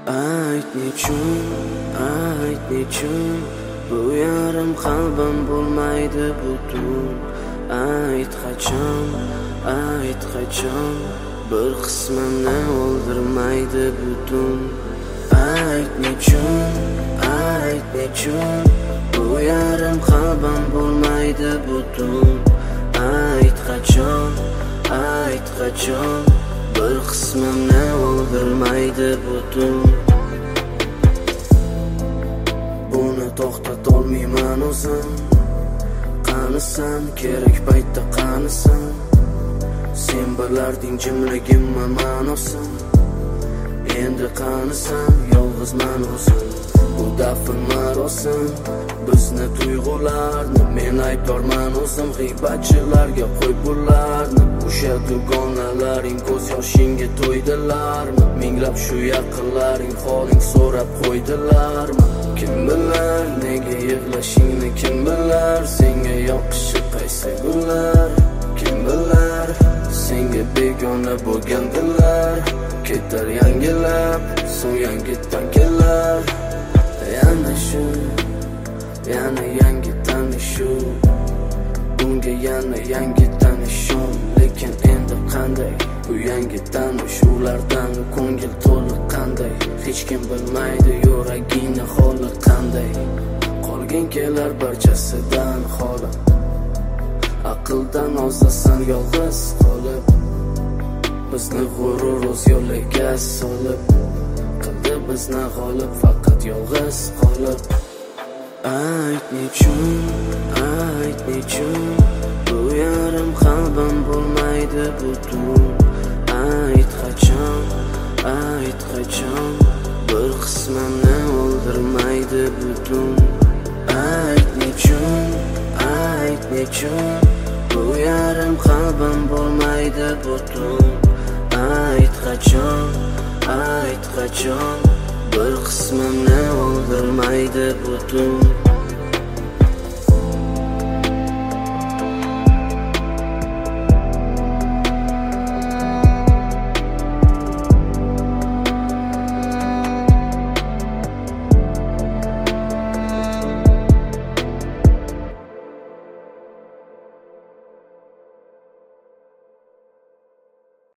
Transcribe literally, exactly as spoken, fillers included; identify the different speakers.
Speaker 1: Ayt nechun, ayt nechun bu yarim qalbim bo'lmaydi butun. Ayt qachon, ayt qachon bir qismimni o'ldirmaydi butun. Ayt nechun, ayt nechun bu yarim qalbim bo'lmaydi butun. Ayt qachon, ayt qachon bir qismimni o'ldirmaydi butun. Buni to'xtatolmayman o'zim. Qanisan, kerak paytda qanisan. Sen bilarding jimligimni ma'nosin. Endi qanisan, yolg'izman o'zim. Bu dafn marosim bizni tuyg'ularni. Men aybdorman o'zim, g'iybatchilarga qo'y bularni. O'sha dugonalaring ko'z yoshingga to'ydilarmi? Minglab shu yaqinlaring holing so'rab qo'ydilarmi? Kim bilar nega yig'lashingni, kim bilar senga yoqishi qaysi gullar? Kim bilar senga begona bo'lgandilar? Ketar yangilab, so'ng yangitdan kelar. Yana shu, yana yangi tanishuv. Bunga yana yangi tanishum. Lekin endi qanday bu yangi tanishuvlardan ko'ngil to'liq qanday? Hech kim bilmaydi yuragingni holi qanday. Qolgin kelar barchasidan xoli. Aqldan ozasan yolg'iz qolib. Bizni g'urur o'z yo'liga solib. Qildi bizni g'olib faqat yolg'iz qolib. Ayt nechun, ayt nechun bu yarim qalbim bo'lmaydi butun. Ayt qachon, ayt qachon bir qismimni o'ldirmaydi butun. Ayt nechun, ayt nechun bu yarim qalbim bo'lmaydi butun. Ayt qachon, ayt qachon bir qismimni o'ldirmaydi butun.